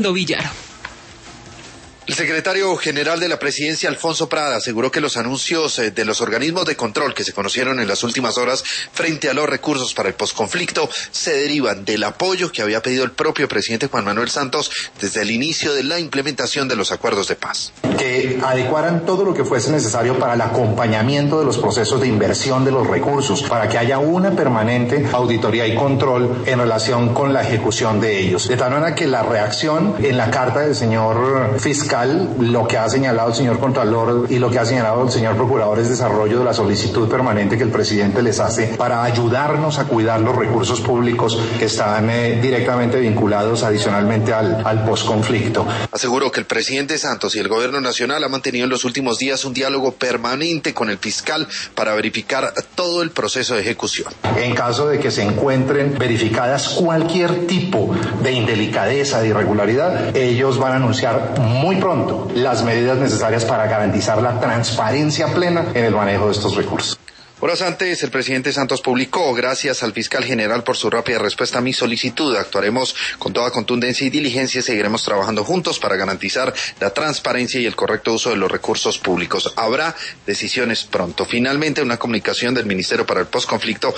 Villar. El secretario general de la Presidencia, Alfonso Prada, aseguró que los anuncios de los organismos de control que se conocieron en las últimas horas frente a los recursos para el posconflicto se derivan del apoyo que había pedido el propio presidente Juan Manuel Santos desde el inicio de la implementación de los acuerdos de paz. Que adecuaran todo lo que fuese necesario para el acompañamiento de los procesos de inversión de los recursos, para que haya una permanente auditoría y control en relación con la ejecución de ellos. De tal manera que la reacción en la carta del señor fiscal, lo que ha señalado el señor Contralor y lo que ha señalado el señor Procurador es desarrollo de la solicitud permanente que el presidente les hace para ayudarnos a cuidar los recursos públicos que están directamente vinculados adicionalmente al posconflicto. Aseguró que el presidente Santos y el gobierno nacional han mantenido en los últimos días un diálogo permanente con el fiscal para verificar todo el proceso de ejecución. En caso de que se encuentren verificadas cualquier tipo de indelicadeza, de irregularidad, ellos van a anunciar muy pronto las medidas necesarias para garantizar la transparencia plena en el manejo de estos recursos. Horas antes, el presidente Santos publicó: gracias al fiscal general por su rápida respuesta a mi solicitud. Actuaremos con toda contundencia y diligencia y seguiremos trabajando juntos para garantizar la transparencia y el correcto uso de los recursos públicos. Habrá decisiones pronto. Finalmente, una comunicación del Ministerio para el Postconflicto